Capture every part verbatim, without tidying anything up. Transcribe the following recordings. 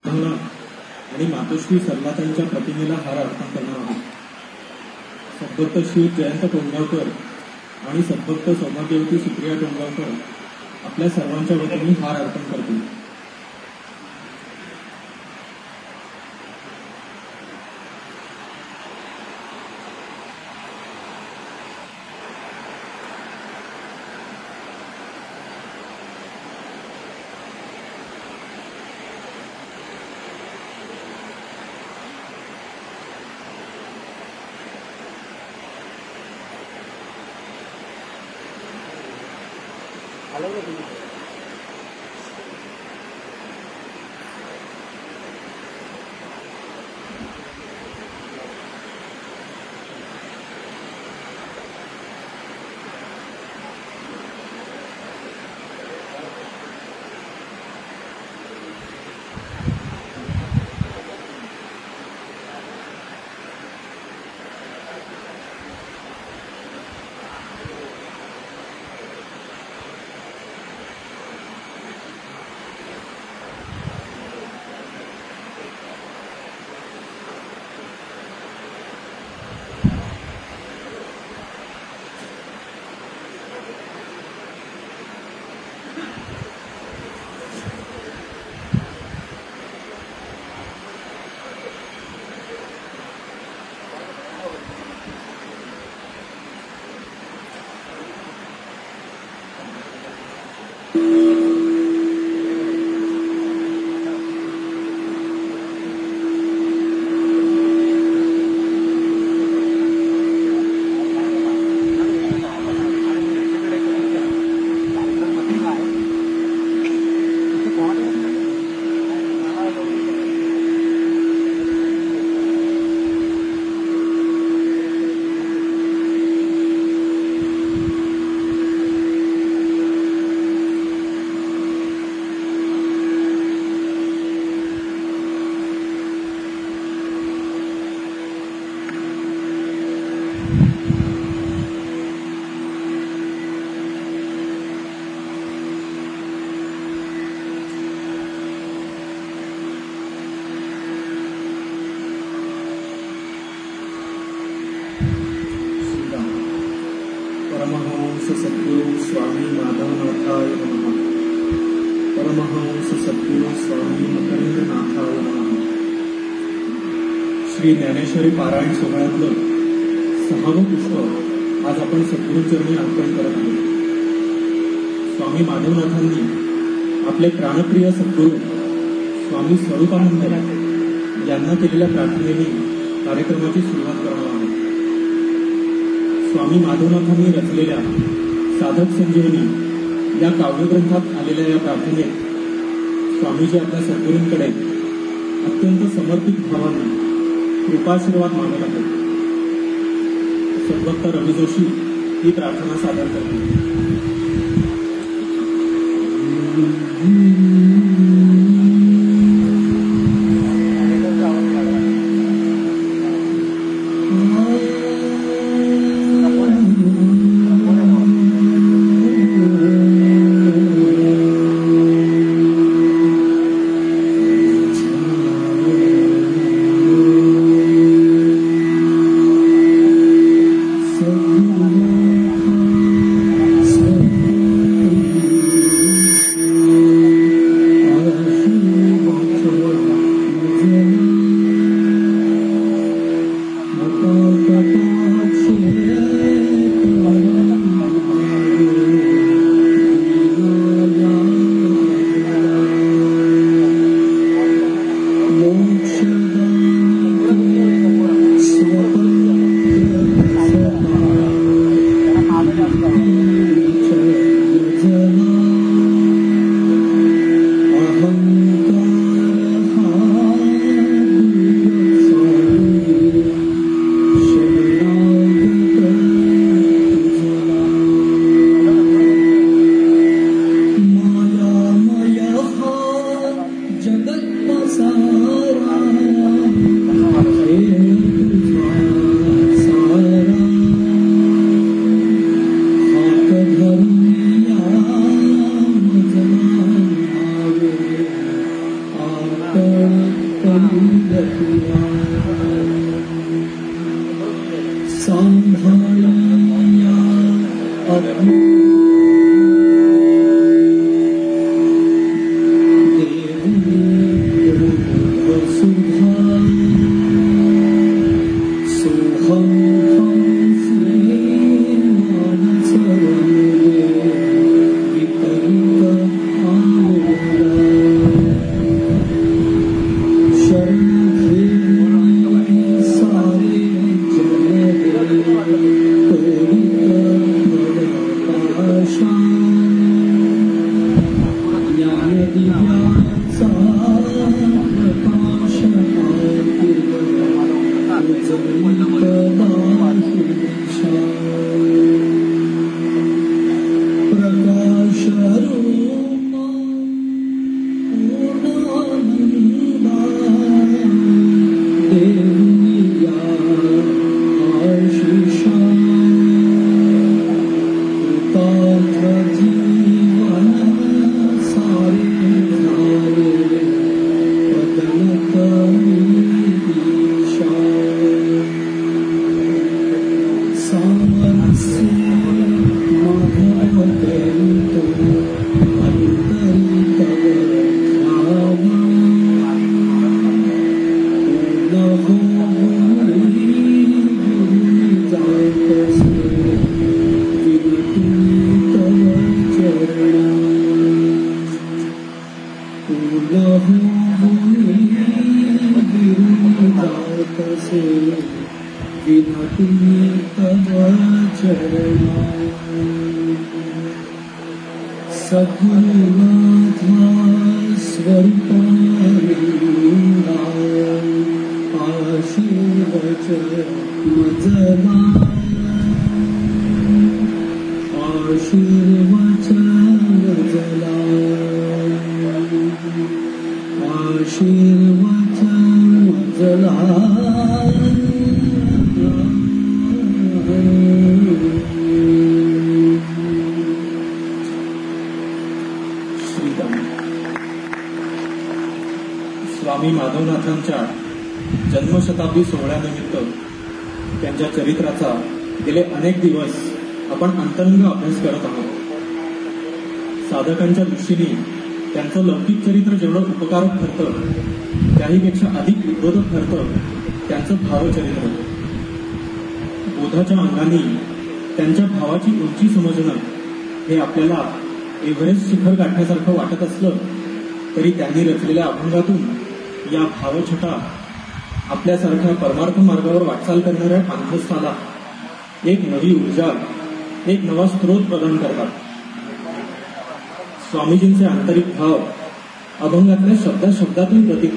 आणि मातोश्री सरलाताईंच्या प्रतिमेला हार अर्पण करणार आहोत. सद्भक्त श्री जयंत टोंगावकर आणि सद्भक्त सौभाग्यवती सुप्रिया टोंगावकर आपल्या सर्वांच्या वतीने हार अर्पण करतील. परमहंस सद्गुरु स्वामी माधवनाथाय नमः. परमहंस सद्गुरु स्वामी मकरंदनाथाय नमः. श्री ज्ञानेश्वरी पारायण सोहळ्यातलं सहावं पुष्प आज आपण सद्गुरूंचरणी अर्पण करत आहोत. स्वामी माधवनाथांनी आपले प्राणप्रिय सद्गुरू स्वामी स्वरूपानंद यांना केलेल्या प्रार्थनेने कार्यक्रमाची सुरुवात करणार आहोत. स्वामी माधवनाथांनी रचलेल्या साधक संजीवनी या काव्यग्रंथात आलेल्या या प्रार्थनेत स्वामीजी आपल्या सद्गुरूंकडे अत्यंत समर्पित भावाने कृपाशीर्वाद मागत आहेत. सद्भक्त रवी जोशी ही प्रार्थना सादर करतील. Oh करुणिया सांभाळिया अग्नि स्वामी माधवनाथांच्या जन्मशताब्दी सोहळ्यानिमित्त त्यांच्या चरित्राचा गेले अनेक दिवस आपण अंतरंग अभ्यास करत आहोत. साधकांच्या दृष्टीने त्यांचं लौकिक चरित्र जेवढं उपकारक ठरतं त्याहीपेक्षा अधिक उद्बोधक ठरतं त्यांचं भावचरित्र. बोधाच्या अंगाने त्यांच्या भावाची उंची समजणं हे आपल्याला एव्हरेस्ट शिखर गाठण्यासारखं वाटत असलं तरी त्यांनी रचलेल्या अभंगातून या भावछटा आपल्यासारख्या परमार्थ मार्गावर वाटचाल करणाऱ्या पांथस्थाला एक नवी ऊर्जा, एक नवा स्रोत प्रदान करतात. स्वामीजींचे आंतरिक भाव अभंगातल्या शब्दा शब्दातून प्रतीक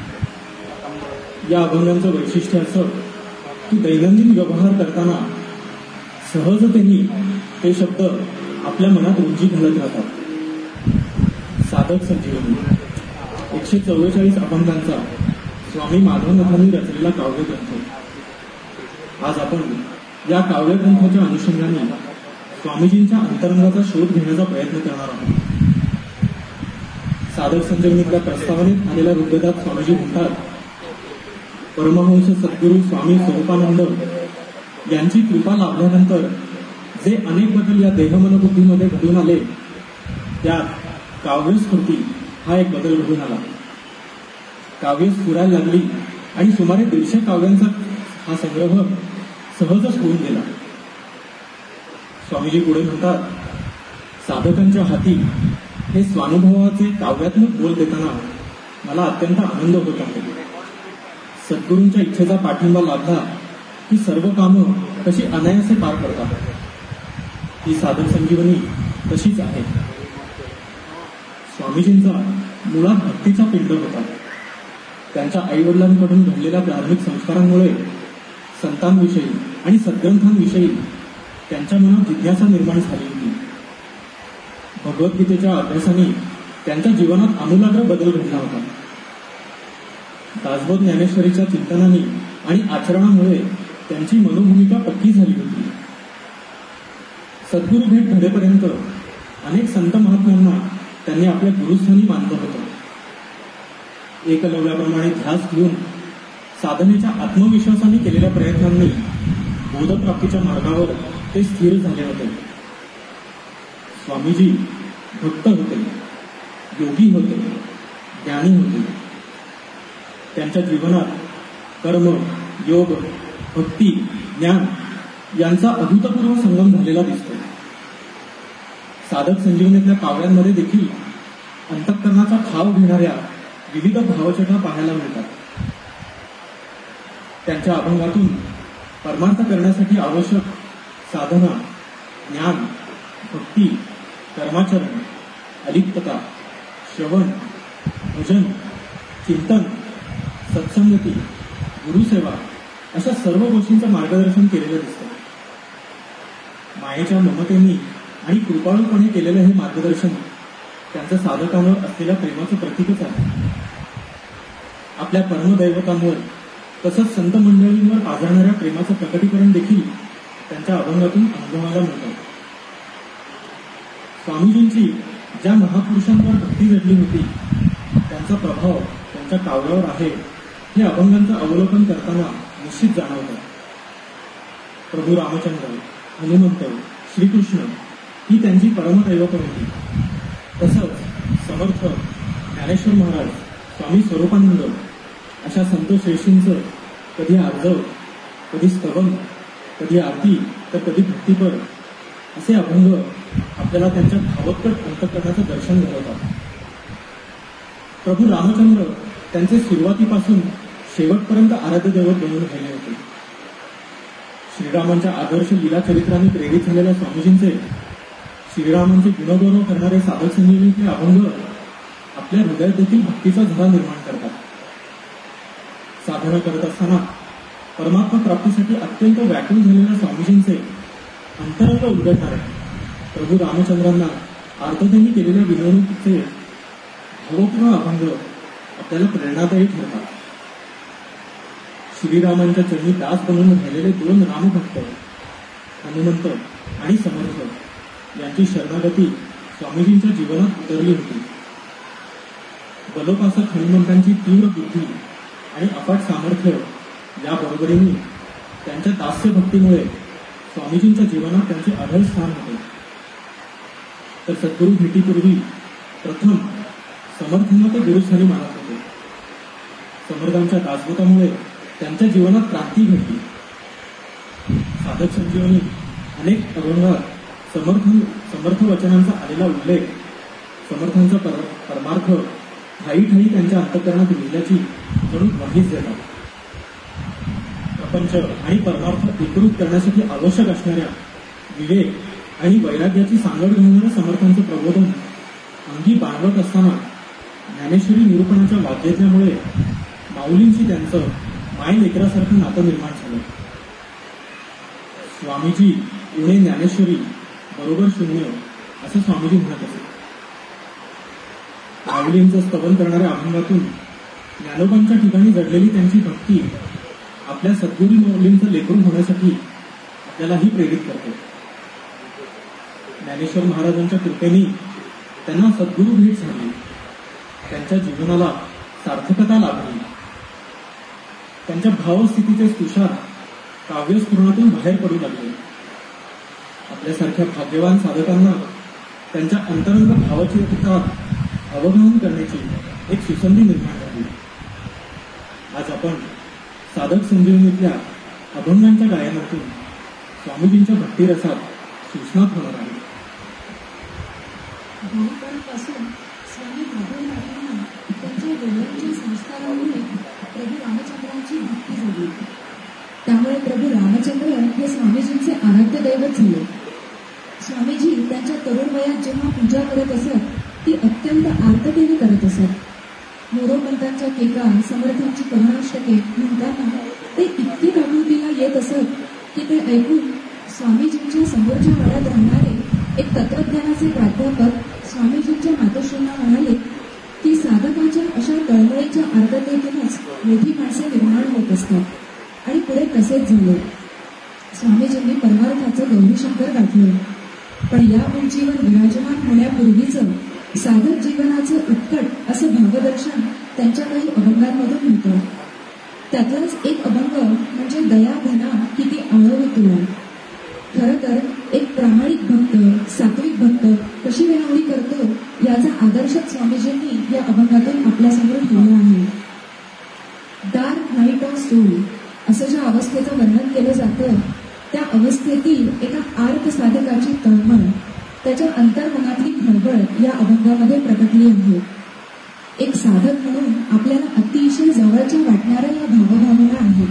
होतात. या अभंगांचं वैशिष्ट्य असं की दैनंदिन व्यवहार करताना सहजतेने ते शब्द आपल्या मनात रुंजी घालत राहतात. साधक संजीवनी एकशे चव्वेचाळीस अभंगांचा स्वामी माधवनाथांनी रचलेला काव्यग्रंथ. आज आपण या काव्यग्रंथाच्या अनुषंगाने स्वामीजींच्या अंतरंगाचा शोध घेण्याचा प्रयत्न करणार आहोत. साधक संजीवनीतल्या प्रस्तावनेत आलेल्या ऋग्वेदात स्वामीजी म्हणतात, परमहंस सद्गुरू स्वामी स्वरूपानंद यांची कृपा लाभल्यानंतर जे अनेक बदल या देहमनबुद्धीमध्ये घडून आले त्यात काव्यस्फूर्ती हा एक बदल घडून आला. काव्य स्फुरायला लागली आणि सुमारे दीडशे काव्यांचा हा संग्रह सहजच होऊन गेला. स्वामीजी पुढे म्हणतात, साधकांच्या हाती हे स्वानुभवाचे काव्यात्मक बोल देताना मला अत्यंत आनंद होत आहे. सद्गुरूंच्या इच्छेचा पाठिंबा लाभला की सर्व कामं कशी अनायासे पार पडतात. ही साधक संजीवनी तशीच आहे. स्वामीजींचा मुळात भक्तीचा पिंड होता. त्यांच्या आईवडिलांकडून घडलेल्या प्राथमिक संस्कारांमुळे संतांविषयी आणि सद्ग्रंथांविषयी त्यांच्या मनात जिज्ञासा निर्माण झाली होती. भगवद्गीतेच्या अभ्यासाने त्यांच्या जीवनात आमूलाग्र बदल घडला होता. दासबोध ज्ञानेश्वरीच्या चिंतनाने आणि आचरणामुळे त्यांची मनोभूमिका पक्की झाली होती. सद्गुरू भेट घडेपर्यंत अनेक संत महात्म्यांना त्यांनी आपल्या गुरुस्थानी मानलं होतं. एकलव्याप्रमाणे ध्यास घेऊन साधनेच्या आत्मविश्वासाने केलेल्या प्रयत्नांनी बोधप्राप्तीच्या मार्गावर ते स्थिर झाले होते. स्वामीजी भक्त होते, योगी होते, ज्ञानी होते. त्यांच्या जीवनात कर्म, योग, भक्ती, ज्ञान यांचा अभूतपूर्व संगम झालेला दिसतो. साधक संजीवनीतल्या काव्यांमध्ये देखील अंतःकरणाचा ठाव घेणाऱ्या विविध भावछटा पाहायला मिळतात. त्यांच्या अभंगातून परमार्थ करण्यासाठी आवश्यक साधना, ज्ञान, भक्ती, कर्माचरण, अलिप्तता, श्रवण, भजन, चिंतन, सत्संगती, गुरुसेवा अशा सर्व गोष्टींचं मार्गदर्शन केलेलं दिसतं. मायेच्या ममतेनी आणि कृपाळूपणे केलेलं हे मार्गदर्शन त्यांच्या साधकांवर असलेल्या प्रेमाचं प्रतीकच आहे. आपल्या परमदैवतांवर तसंच संत मंडळींवर आदळणाऱ्या प्रेमाचं प्रकटीकरण देखील त्यांच्या अभंगातून अनुभवायला मिळतं. स्वामीजींची ज्या महापुरुषांवर भक्ती जडली होती त्यांचा प्रभाव त्यांच्या काव्यावर आहे हे अभंगांचं अवलोकन करताना निश्चित जाणवतं. प्रभू रामचंद्र, हनुमंत, श्रीकृष्ण ही त्यांची परमदैवत होती. तसंच समर्थ, ज्ञानेश्वर महाराज, स्वामी स्वरूपानंद अशा संत श्रेष्ठींचं कधी आर्जव, कधी स्तवन, कधी आरती तर कधी भक्तिपर असे अभंग आपल्याला त्यांच्या भावोत्कट अंतःकरणाचं दर्शन घडवतात. प्रभू रामचंद्र त्यांचे सुरुवातीपासून शेवटपर्यंत आराध्य दैवत बनवून राहिले होते. श्रीरामांच्या आदर्श लीला चरित्राने प्रेरित झालेल्या स्वामीजींचे श्रीरामांचे गुणगौरव करणारे साधक संजीवनीचे अभंग आपल्या हृदयात देखील भक्तीचा झरा निर्माण करतात. साधना करत असताना परमात्मा प्राप्तीसाठी अत्यंत व्याकुळ झालेल्या स्वामीजींचे अंतरंग उलगडणारे प्रभू रामचंद्रांना आर्ततेने केलेल्या विनवणुकीचे भावपूर्ण अभंग आपल्याला प्रेरणादायी ठरतात. श्रीरामांच्या चरणी दास बनवून राहिलेले दोन रामभक्त हनुमंत आणि समर्थ यांची शरणागती स्वामीजींच्या जीवनात उतरली होती. बलोपासक हनुमंतांची तीव्र बुद्धी आणि अफाट सामर्थ्य याबरोबरीने त्यांच्या दास्य भक्तीमुळे स्वामीजींच्या जीवनात त्यांचे अढळ स्थान होते. तर सद्गुरू भेटीपूर्वी प्रथम समर्थांना ते गुरुस्थानी मानत होते. समर्थांच्या दासबोधामुळे त्यांच्या जीवनात क्रांती घडली. साधक संजीवनी अनेक अभंगात समर्थ समर्थ वचनांचा आलेला उल्लेख समर्थांचा पर परमार्थ ठाई ठाई त्यांच्या अंतःकरणात लिहिल्याची जणू ग्वाहीच देतात. प्रपंच आणि परमार्थ एकरूप करण्यासाठी आवश्यक असणाऱ्या विवेक आणि वैराग्याची सांगड घालणाऱ्या समर्थांचं प्रबोधन अंगी बाळगत असताना ज्ञानेश्वरी निरूपणाच्या वाग्यज्ञामुळे माऊलींशी त्यांचं माय लेकरासारखं नातं निर्माण झालं. स्वामीजी उणे ज्ञानेश्वरी बरोबर शून्य असं स्वामीजी म्हणत असत. माऊलींचं स्तवन करणाऱ्या अभंगातून ज्ञानोबांच्या ठिकाणी जडलेली त्यांची भक्ती आपल्या सद्गुरू माऊलींचं लेकरू होण्यासाठी आपल्यालाही प्रेरित करते. ज्ञानेश्वर महाराजांच्या कृपेने त्यांना सद्गुरू भेट झाली. त्यांच्या जीवनाला सार्थकता लाभली. त्यांच्या भावस्थितीचे तुषार काव्यस्फुरणातून बाहेर पडू लागले. आपल्यासारख्या भाग्यवान साधकांना त्यांच्या अंतरंग भावचित्रात अवगाहन करण्याची एक सुसंधी निर्माण झाली. आज आपण साधक संजीवनीतल्या अभंगांच्या गायनातून स्वामीजींच्या भक्तिरसात सूचनात होणार आहे. बालपणापासून स्वामी माधवनाथांना त्यांच्या वेळांच्या संस्कारामुळे प्रभू रामचंद्रांची भक्ती झाली. त्यामुळे प्रभू रामचंद्र हे स्वामीजींचे आराध्य दैवत झाले. स्वामीजी त्यांच्या तरुण वयात जेव्हा पूजा करत असत ती अत्यंत आर्ततेने करत असत. मोरोपंतांच्या केका समर्थांची करुणाष्टके म्हणताना ते इतके जागृतीला येत असत की ते ऐकून स्वामीजींच्या समोरच्या वाड्यात राहणारे एक तत्वज्ञानाचे प्राध्यापक स्वामीजींच्या मातोश्रींना म्हणाले की साधकाच्या अशा तळमळीच्या आर्ततेतूनच मोठी माणसे निर्माण होत असतात आणि पुढे तसेच झाले. स्वामीजींनी परमार्थाचं गौरीशंकर गाठलं. पण या उंचीवर विराजमान होण्यापूर्वीचं साधक जीवनाचं उत्कट असं भावदर्शन त्यांच्या काही अभंगांमधून होतं. त्यातलाच एक अभंग म्हणजे दया घना किती आळव तुला. खरं तर एक प्रामाणिक भक्त, सात्विक भक्त कशी विनवणी करतो याचा आदर्शच स्वामीजींनी या अभंगातून आपल्यासमोर ठेवला आहे. डार्क नाईट ऑफ सोल असं ज्या अवस्थेचं वर्णन केलं जातं, त्या अवस्थेतील एका आर्त साधकाची तळमळ, त्याच्या अंतर्मनातली खळबळ या अभंगामध्ये प्रकटली आहे. एक साधक म्हणून आपल्याला अतिशय जवळच्या वाटणाऱ्या या भावभावना आहेत.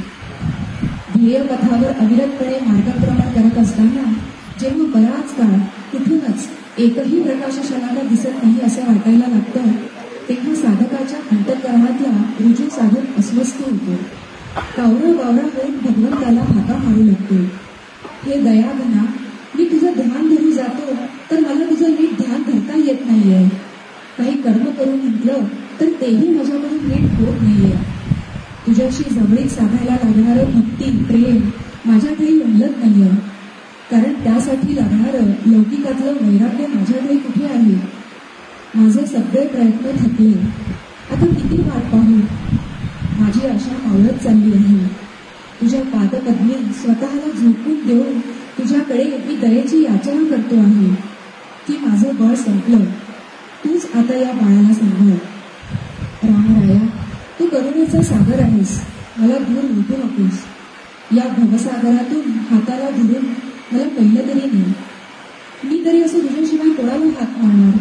ध्येयपथावर अविरतपणे मार्गक्रमण करत असताना जेव्हा बराच काळ कुठूनच एकही प्रकाशशलाला दिसत नाही असे वाटायला लागतं, तेव्हा साधकाच्या अंतःकरणातला रुजू साधन अस्वस्थ होतो. कावरा बावरा होऊन भगवंताला हाका मारू लागतो. हे दयाघना, मी तुझं ध्यान धरू जातो तर मला तुझं नीट ध्यान धरता येत नाहीये. काही कर्म करून म्हटलं तर तेही माझ्याकडून नीट होत नाहीये. तुझ्याशी जवळीक साधायला लागणारं भक्ती प्रेम माझ्याकडे उमलत नाहीये. कारण त्यासाठी लागणारं लौकिकातलं वैराग्य माझ्याकडे कुठे आहे. माझे सगळे प्रयत्न थकले. आता किती वाट पाहू. माझी आशा मावळत चालली आहे. तुझ्या पादपद्मी स्वतःला झोकून देऊन तुझ्याकडे मी दयेची याचना करतो आहे की माझं बळ संपलं. तूच आता या बाळाला सांभाळ. रामराया, तू करुणेचा सागर आहेस. मला दूर लुटू नकोस. या भवसागरातून हाताला धरून मला पहिलं तरी नाही. मी तरी असं तुझ्याशिवाय कोणाला हात मारणार.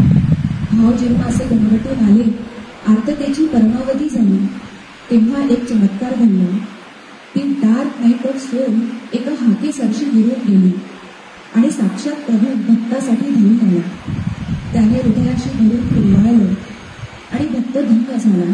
भाव जेव्हा असे गणवटून आले, आर्ततेची परमावधी झाली, तेव्हा एक चमत्कार घडला. ती डार्क नाईट ऑफ सोल एका हाकेसरशी गिरून गेली आणि साक्षात प्रभू भक्तासाठी धरून आला. त्याने हृदयाशी भरून फुलवाळलं आणि भक्त धन्य झाला.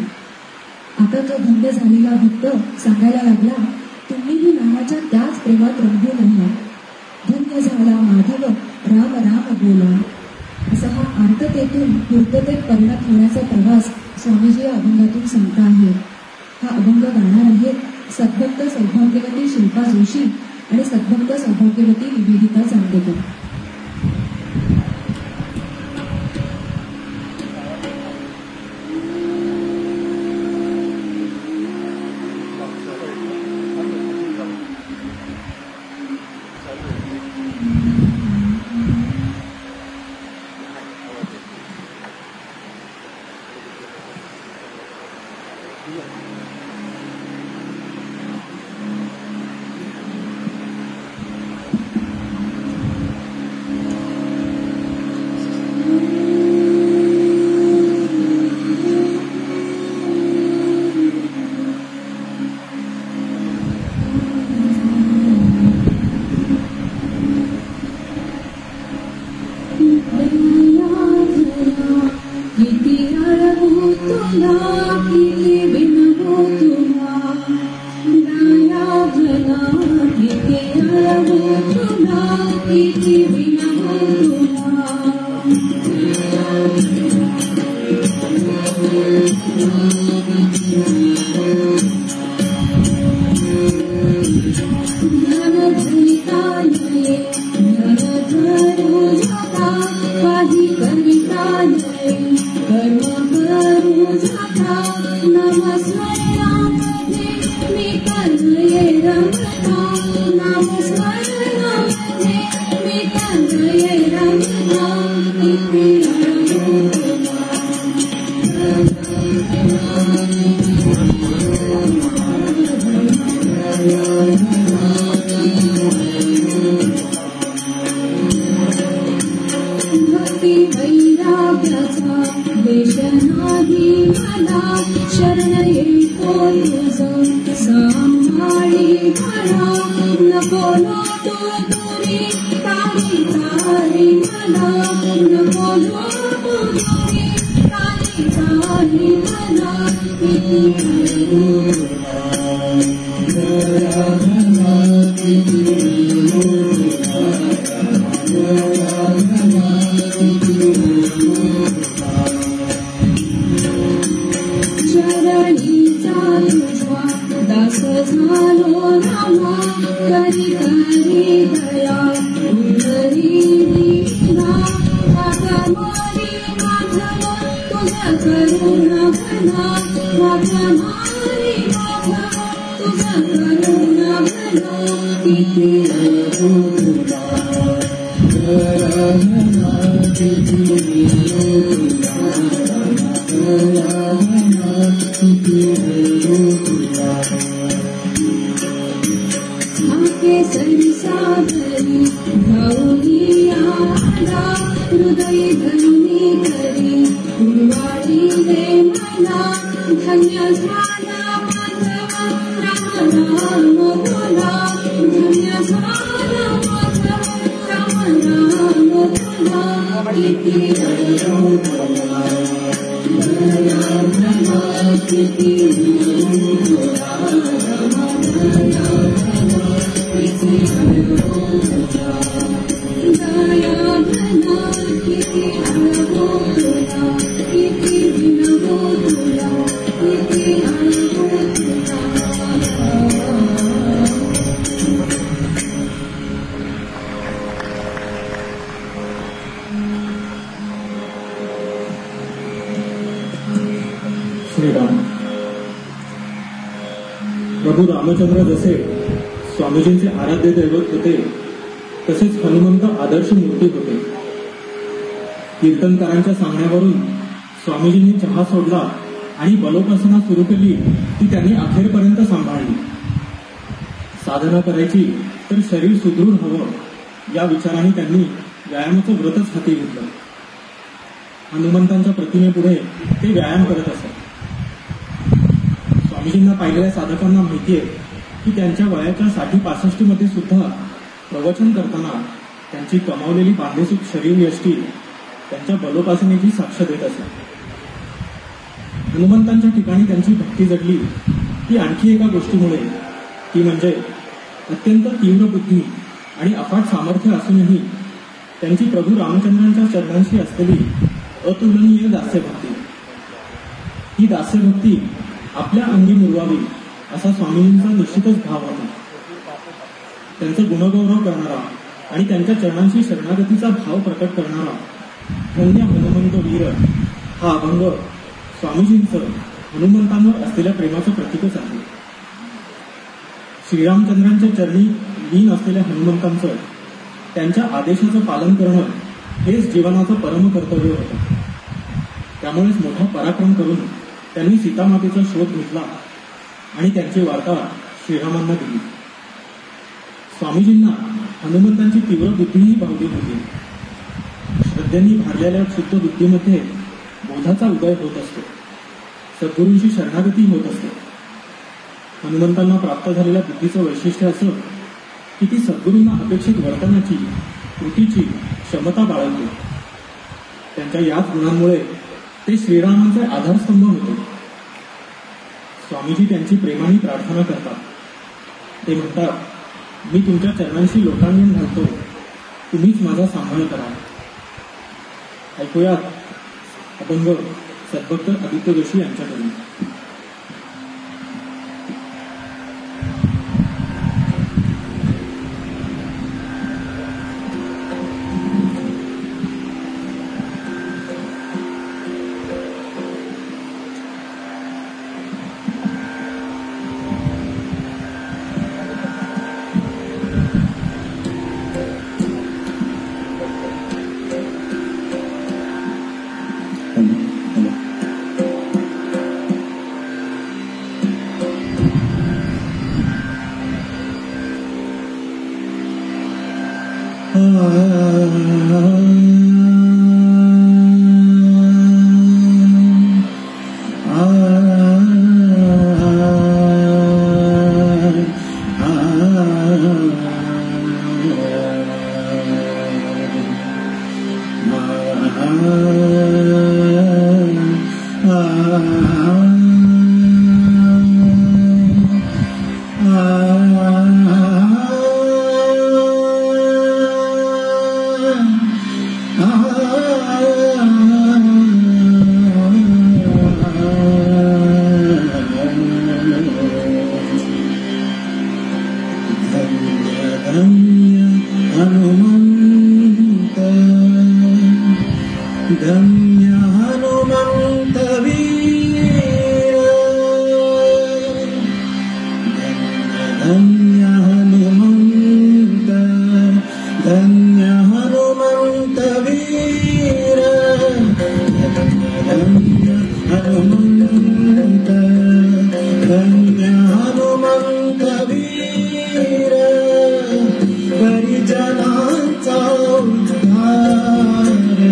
आता तो धन्य झालेला भक्त सांगायला लागला, तुम्हीही नामाच्या त्याच प्रेमात रंगून राहा. धन्य झाला माधव राम राम बोला. असा हा आर्ततेतून पूर्ततेत परिणत होण्याचा प्रवास स्वामीजी या अभंगातून सांगता आहे. हा अभंग गाणार आहेत सद्भक्त सौभाग्यवती शिल्पा जोशी आणि सद्भक्त सौभाग्यवती निवेदिता चांदेकर. तुझ्या करुणा भला माझ्या मारी माधव तुझा करुणा भला किती अनुभव तुला केसरी सादरी भाऊनी आला हृदय धनुनी करी फुलवाडी दे मला धन्य झाला माधव राम राम बोला धन्य झाला माधव राम राम बोला किती अनुभव बोला दया भला किती अनुभव बोला दया भला किती अनुभव तुला किती विनव तुला किती अनुभव तुला श्रीराम. प्रभू रामचंद्र जसे स्वामीजींचे आराध्य दैवत होते तसेच हनुमंत आदर्श मूर्ती होते. कीर्तनकारांच्या सांगण्यावरून स्वामीजींनी चहा सोडला आणि बलोपासना सुरू केली ती त्यांनी अखेरपर्यंत सांभाळली. साधना करायची तर शरीर सुदृढ हवं या विचाराने त्यांनी व्यायामाचं व्रतच हाती घेतलं. हनुमंतांच्या प्रतिमेपुढे ते व्यायाम करत असत. स्वामीजींना पाहिलेल्या साधकांना माहितीये की त्यांच्या वयाच्या साठी पासष्टी मध्ये सुद्धा प्रवचन करताना त्यांची कमावलेली बांधेसूक शरीर यष्टी त्यांच्या बलोपासनेची साक्ष देत असे. हनुमंतांच्या ठिकाणी त्यांची भक्ती जडली ती आणखी एका गोष्टीमुळे, ती म्हणजे अत्यंत तीव्र बुद्धी आणि अफाट सामर्थ्य असूनही त्यांची प्रभू रामचंद्रांच्या चरणांशी असलेली अतुलनीय दास्यभक्ती. ही दास्यभक्ती आपल्या अंगी मुरवावी असा स्वामींचा निश्चितच भाव होता. त्यांचा गुणगौरव करणारा आणि त्यांच्या चरणांशी शरणागतीचा भाव प्रकट करणारा धन्य हनुमंत वीर हा अभंग स्वामीजींचं हनुमंतांवर असलेल्या प्रेमाचं प्रतीकच आहे. श्रीरामचंद्रांच्या चरणी लीन असलेल्या हनुमंतांचं त्यांच्या आदेशाचं पालन करणं हेच जीवनाचं परम कर्तव्य होतं. त्यामुळेच मोठा पराक्रम करून त्यांनी सीतामातेचा शोध घेतला आणि त्यांची वार्ता श्रीरामांना दिली. स्वामीजींना हनुमंतांची तीव्र बुद्धीही भावली होती. श्रद्धेने भारलेल्या शुद्ध बुद्धीमध्ये बोधाचा उदय होत असतो, सद्गुरूंची शरणागती होत असते. हनुमंतांना प्राप्त झालेल्या बुद्धीचं वैशिष्ट्य असं की ती सद्गुरूंना अपेक्षित वर्तनाची कृतीची क्षमता बाळगते. त्यांच्या याच गुणांमुळे ते श्रीरामांचे आधारस्तंभ होते. स्वामीजी त्यांची प्रेमाने प्रार्थना करतात. ते म्हणतात, मी तुमच्या चरणांशी लोटांगण घालतो, तुम्हीच माझा सांभाळ करा. ऐकूयात अभंग सद्भक्त आदित्य जोशी यांच्याकडून. धन्य हनुमंत धन्य हनुमंत वीर धन्य हनुमंत धन्य हनुमंत वीर परिजनांचा उद्धार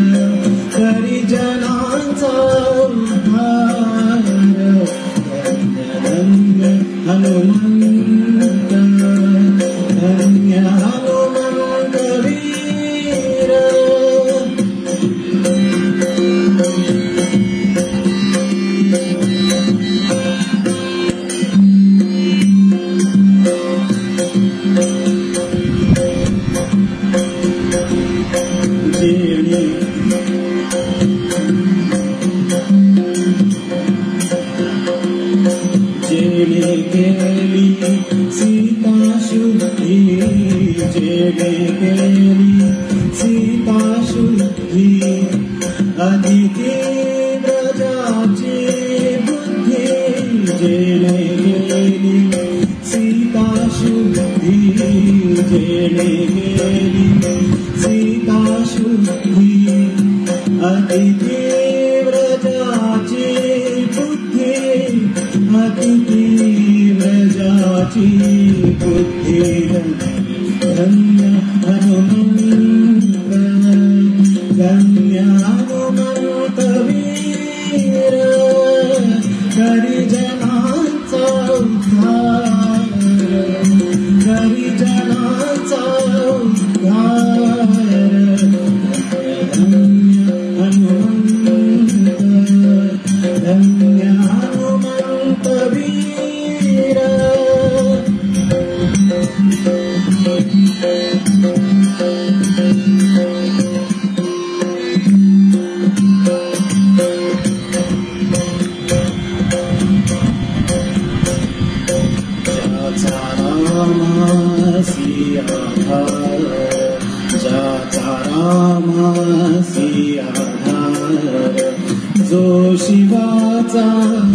परिजनांचा उद्धार धन्य धन्य हनुमंत धन्य हनुमंत वीर जेणे केली सीता शुद्धी जेणे केली सीता शुद्धी अधिकी व्रजाची बुद्धी जेणे केली सीता शुद्धी जेणे केली सीता शुद्धी अधिकी व्रजाची बुद्धी अधिकी व्रजाची बुद्धी धन्य हनुमंत धन्य हनुमंत वीर हरिजनांचा उद्धार हरिजनांचा उद्धार धन्य हनुमंत धन्य हनुमंत वीर ज्याचा रामासी आधार ज्याचा रामासी आधार जो शिवाचा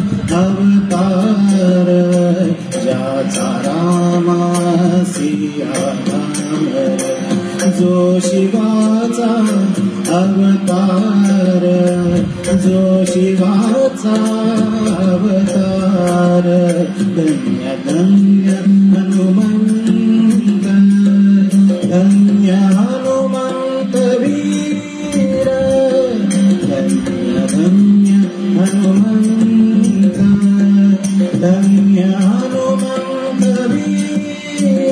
अवतार ज्याचा रामासी आधार जो शिवाचा अवतार जो शिवाचा अवतार धन्य धन्य हनुमंत धन्य हनुमंत वीर धन्य धन्य हनुमंत धन्य हनुमंत वीर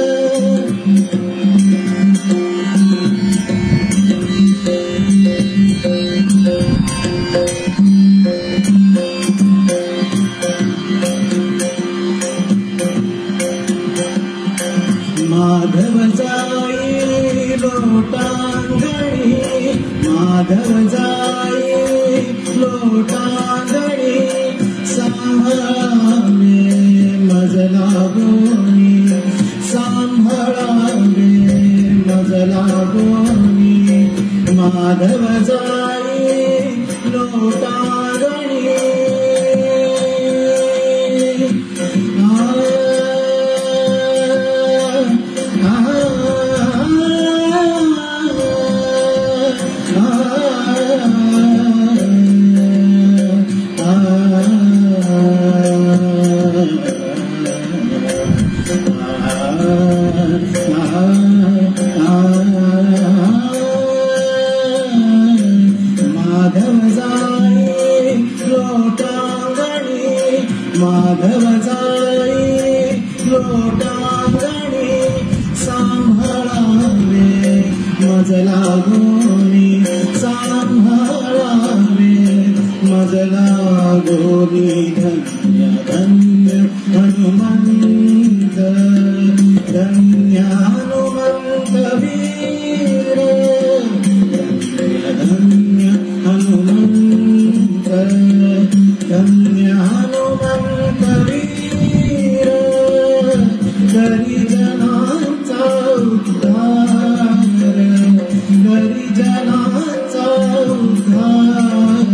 माधव जाई लोटांगणी माधव जाई लोटांगणी सांभाळावे मजला गोणी सांभाळावे मजला गोणी माधव जाई लोटांगणी माधव जाई लोटांगणी माधव जाई लोटांगणी सांभाळावे मजला गोणी सांभाळावे मजला गोणी धन्य धन्य हनुमंत धन्य हनुमंत वीर धन्य हनुमंत धन्य हनुमंत वीर हरिजनांचा उद्धार हरिजनांचा उद्धार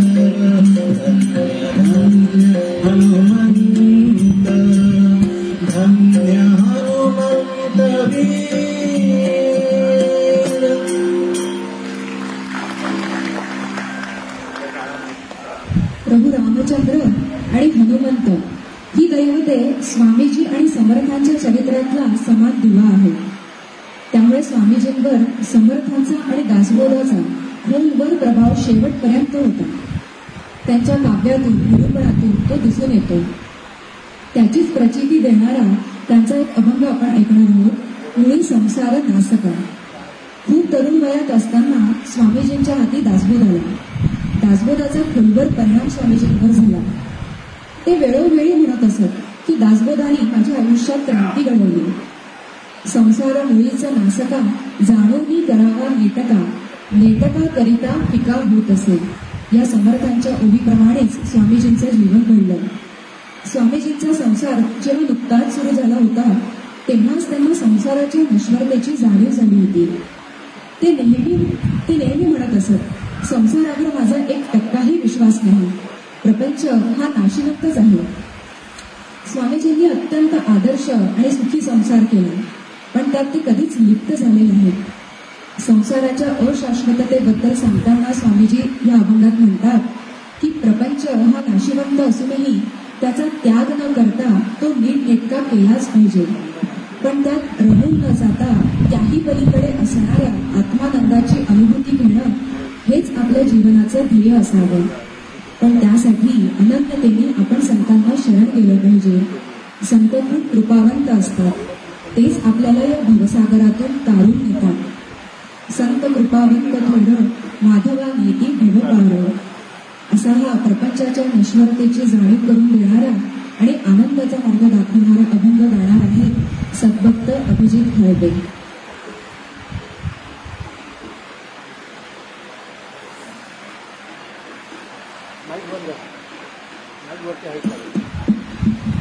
धन्य धन्य हनुमंत धन्य दैवते स्वामीजी आणि समर्थांच्या चरित्रातला समान दिवा आहे. त्यामुळे स्वामीजींवर समर्थांचा आणि दासबोधाचा खोलवर प्रभाव शेवटपर्यंत होता. त्यांच्या काव्यातून निरूपणातून तो दिसून येतो. त्याचीच प्रचिती देणारा त्यांचा एक अभंग आपण ऐकणार आहोत. मुळी संसार नासका. खूप तरुण वयात असताना स्वामीजींच्या हाती दासबोध आला. दासबोधाचा खोलवर परिणाम स्वामीजींवर झाला. ते वेळोवेळी म्हणत असत की दासबोधाने माझ्या आयुष्यात क्रांती घडवली. संसार मुळीचा नासका जाणोनी करावा नेटका, नेटका करिता पिका होत असे. या समर्थांच्या ओवीप्रमाणेच स्वामीजींचं जीवन घडलं. स्वामीजींचा संसार जेव्हा नुकताच सुरू झाला होता तेव्हाच त्यांना संसाराच्या नश्वरतेची जाणीव झाली होती. ते नेहमी ते नेहमी म्हणत असत, संसारावर माझा एक टक्काही विश्वास नाही. प्रपंच हा नाशिवंतच आहे. स्वामीजींनी अत्यंत आदर्श आणि सुखी संसार केला, पण त्यात ते कधीच लिप्त झाले नाहीत. संसाराच्या अशाश्वततेबद्दल सांगताना स्वामीजी या अभंगात म्हणतात की प्रपंच हा नाशिवंत असूनही त्याचा त्याग न करता तो नीट नेटका केलाच पाहिजे. पण त्यात रमून न जाता त्याही पलीकडे असणाऱ्या आत्मानंदाची अनुभूती घेणं हेच आपल्या जीवनाचं ध्येय असावं. पण त्यासाठी अनन्यतेने आपण संतांना शरण गेलं पाहिजे. संत खूप कृपावंत असतात. तेच आपल्याला या भवसागरातून तारून नेतात. संत कृपावंत थोडं माधवा नेती भवपार. असा हा प्रपंचाच्या नश्वरतेची जाणीव करून देणारा आणि आनंदाचा मार्ग दाखवणारा अभंग गाणार आहे सद्भक्त अभिजित खळबे. माईक बंद. माईक वरती आहे.